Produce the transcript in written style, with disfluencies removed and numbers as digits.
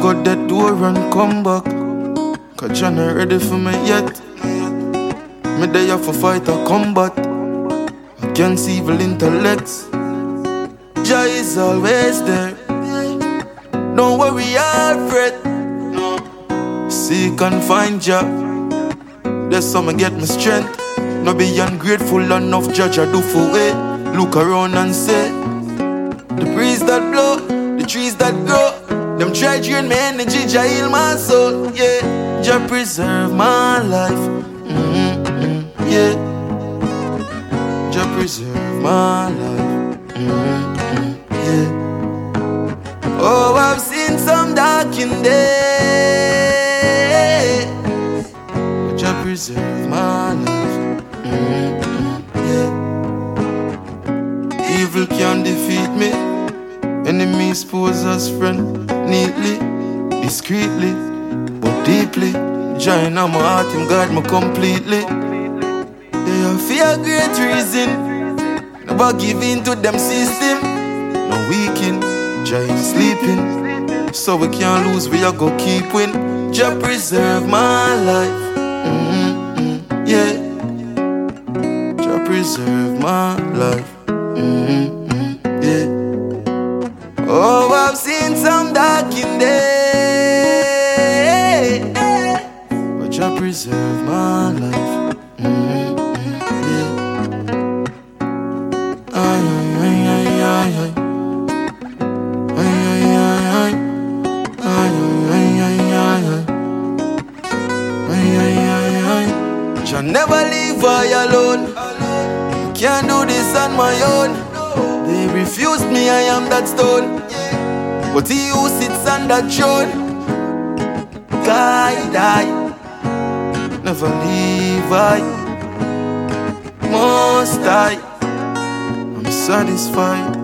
go that door and come back, 'cause Jah not ready for me yet. Me there for fight or combat against evil intellects. Jah is always there. Don't worry or fret. Seek and find Jah. That's how me get my strength. No be ungrateful enough, Judge I do for it. Look around and say, the breeze that blow, the trees that grow, them try drain my energy, Jah heal my soul. Yeah, Jah preserve my life. Yeah, Jah preserve my life. Yeah. Oh, I've seen some darkened days, but Jah preserve my life. Yeah. Evil can't defeat me. Enemies pose as friend, neatly, discreetly, but deeply. Jah in my heart, Him guide me completely. They have fear great reason. Never give in to them system. No weaken, Jah ain't sleeping. So we can't lose, we are go keep win. Jah preserve my life. Yeah, Jah preserve my life. Yeah. Oh, I've seen some darkened days, but Jah preserve my life. Jah never leave I alone. Can't do this on my own. They refused me, I am that stone, but He who sits on that throne, guide I, never leave I. Most I, I'm satisfied.